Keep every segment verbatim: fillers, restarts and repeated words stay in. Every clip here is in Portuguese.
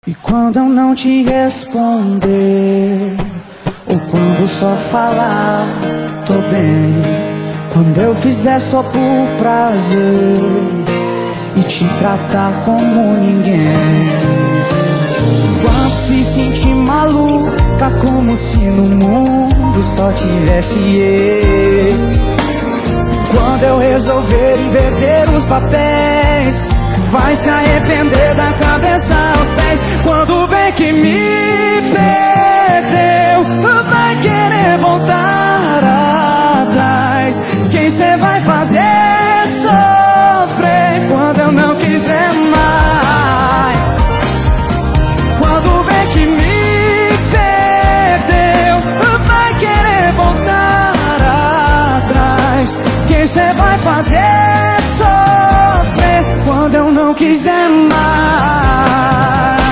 E quando eu não te responder, ou quando só falar, tô bem. Quando eu fizer só por prazer e te tratar como ninguém. Quando se sentir maluca, como se no mundo só tivesse eu. Quando eu resolver inverter os papéis, vai se arrepender da cabeça aos pés. Quando vê que me perdeu, vai querer voltar atrás. Quem cê vai fazer sofrer quando eu não quiser mais? Quando vê que me perdeu, vai querer voltar atrás. Quem cê vai fazer sofrer quando eu não quiser mais?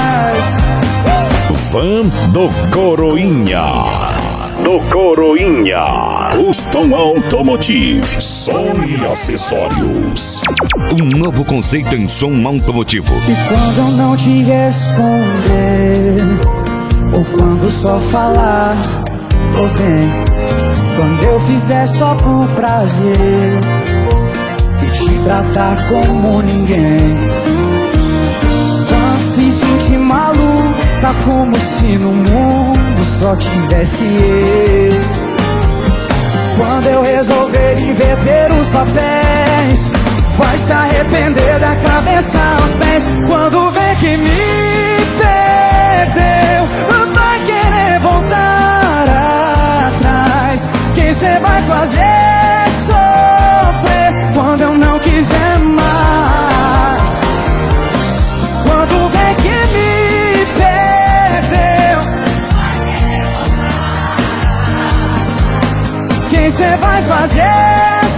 Fã do Coroinha, do Coroinha, Custom Automotive, som e acessórios. Um novo conceito em som automotivo. E quando eu não te responder, ou quando só falar, tô bem. Quando eu fizer só por prazer e te tratar como ninguém. Quando se sentir maluca, como se no mundo só tivesse eu. Quando eu resolver inverter os papéis, vai se arrepender da cabeça aos pés. Quando vê que me perdeu, vai querer voltar atrás. Quem cê vai fazer sofrer quando eu não quiser mais? Quando vê que me perdeu, quem cê vai fazer